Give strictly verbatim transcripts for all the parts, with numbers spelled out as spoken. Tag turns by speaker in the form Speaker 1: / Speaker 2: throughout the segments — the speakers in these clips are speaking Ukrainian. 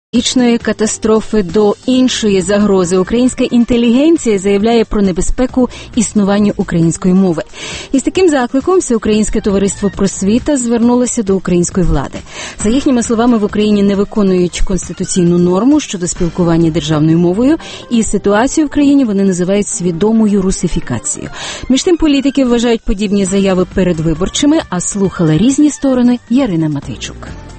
Speaker 1: Технологічної катастрофи до іншої загрози українська інтелігенція заявляє про небезпеку існування української мови. І з таким закликом Всеукраїнське товариство просвіта звернулося до української влади. За їхніми словами, в Україні не виконують конституційну норму щодо спілкування державною мовою, і ситуацію в країні вони називають свідомою русифікацією. Між тим, політики вважають подібні заяви передвиборчими, а слухала різні сторони Ярина Матвійчук.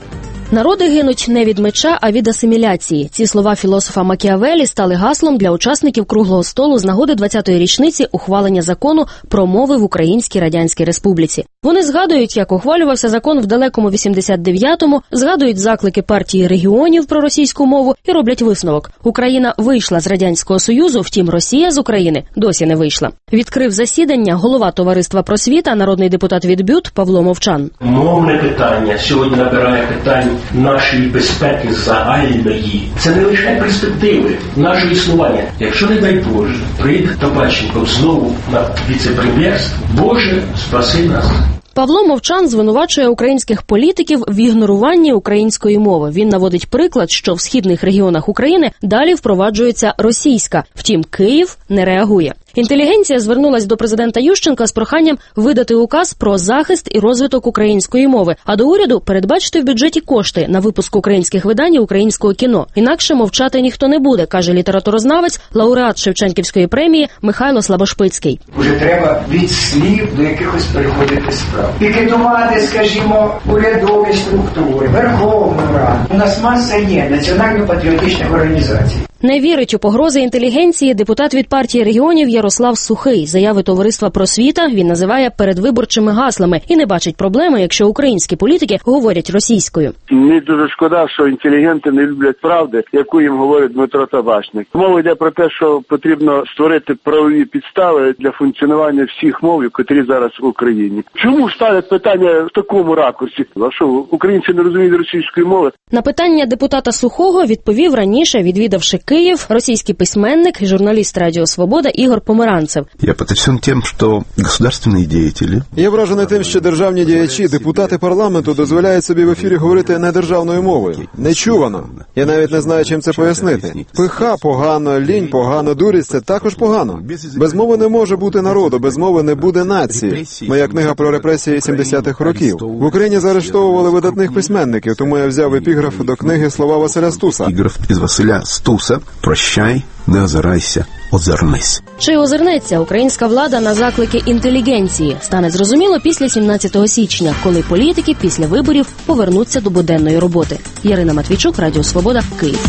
Speaker 2: Народи гинуть не від меча, а від асиміляції. Ці слова філософа Макіавеллі стали гаслом для учасників круглого столу з нагоди двадцятої річниці ухвалення закону про мови в Українській Радянській Республіці. Вони згадують, як ухвалювався закон в далекому вісімдесят дев'ятому, згадують заклики партії регіонів про російську мову і роблять висновок. Україна вийшла з Радянського Союзу, втім Росія з України досі не вийшла. Відкрив засідання голова товариства просвіта, народний депутат від БЮТ Павло Мовчан.
Speaker 3: Мовне питання сьогодні набирає питань нашої безпеки загальної. Це не лише перспективи нашого існування. Якщо, не дай Боже, прийде Табаченко знову на віце-прем'єрство, Боже, спаси нас.
Speaker 2: Павло Мовчан звинувачує українських політиків в ігноруванні української мови. Він наводить приклад, що в східних регіонах України далі впроваджується російська. Втім, Київ не реагує. Інтелігенція звернулась до президента Ющенка з проханням видати указ про захист і розвиток української мови, а до уряду передбачити в бюджеті кошти на випуск українських видань і українського кіно. Інакше мовчати ніхто не буде, каже літературознавець, лауреат Шевченківської премії Михайло Слабошпицький.
Speaker 4: Уже треба від слів до якихось переходити справ. Пікетувати, скажімо, урядові структури, Верховну Раду. У нас маса є національно-патріотичних організацій.
Speaker 2: Не вірить у погрози інтелігенції депутат від партії регіонів Ярослав Сухий. Заяви товариства просвіта він називає передвиборчими гаслами і не бачить проблеми, якщо українські політики говорять російською.
Speaker 5: Мені дуже шкода, що інтелігенти не люблять правди, яку їм говорить Дмитро Табачник. Мова йде про те, що потрібно створити правові підстави для функціонування всіх мов, котрі зараз в Україні. Чому ставлять питання в такому ракурсі? А що, українці не розуміють російської мови?
Speaker 2: На питання депутата Сухого відповів раніше, відвідавши Київ, російський письменник і журналіст Радіо Свобода Ігор Померанцев.
Speaker 6: Я потрясен тим, що государственні діятелі...
Speaker 7: Я вражений тим, що державні діячі, депутати парламенту дозволяють собі в ефірі говорити недержавною мовою. Нечувано. Я навіть не знаю, чим це пояснити. Пиха погано, лінь погано, дурість – це також погано. Без мови не може бути народу, без мови не буде нації. Моя книга про репресії сімдесятих років. В Україні заарештовували видатних письменників, тому я взяв епіграф до книги слова Василя Стуса.
Speaker 6: Епіграф із Василя Стуса. Прощай, не озирайся, озирнись.
Speaker 2: Чи озирнеться українська влада на заклики інтелігенції? Стане зрозуміло після сімнадцятого січня, коли політики після виборів повернуться до буденної роботи. Ярина Матвійчук, Радіо Свобода, Київ.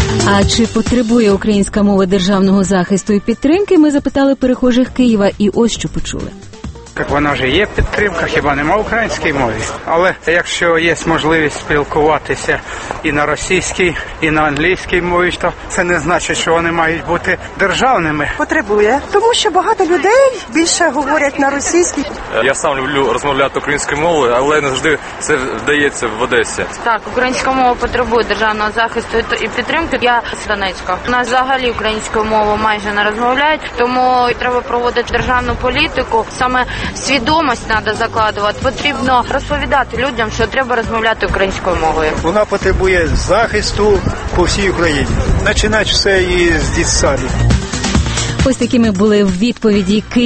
Speaker 1: А чи потребує українська мова державного захисту і підтримки, ми запитали перехожих Києва, і ось що почули.
Speaker 8: Так вона вже є підтримка, хіба нема української мови. Але якщо є можливість спілкуватися і на російській, і на англійській мові, то це не значить, що вони мають бути державними.
Speaker 9: Потребує, тому що багато людей більше говорять на російській.
Speaker 10: Я сам люблю розмовляти українською мовою, але не завжди це вдається в Одесі.
Speaker 11: Так, українська мова потребує державного захисту і підтримки. Я з Донецька. У нас взагалі українською мовою майже не розмовляють, тому треба проводити державну політику. Саме свідомість треба закладувати. Потрібно розповідати людям, що треба розмовляти українською мовою.
Speaker 12: Вона потребує захисту по всій Україні. Починати все і з дітсадів.
Speaker 1: Ось такими були відповіді Києва.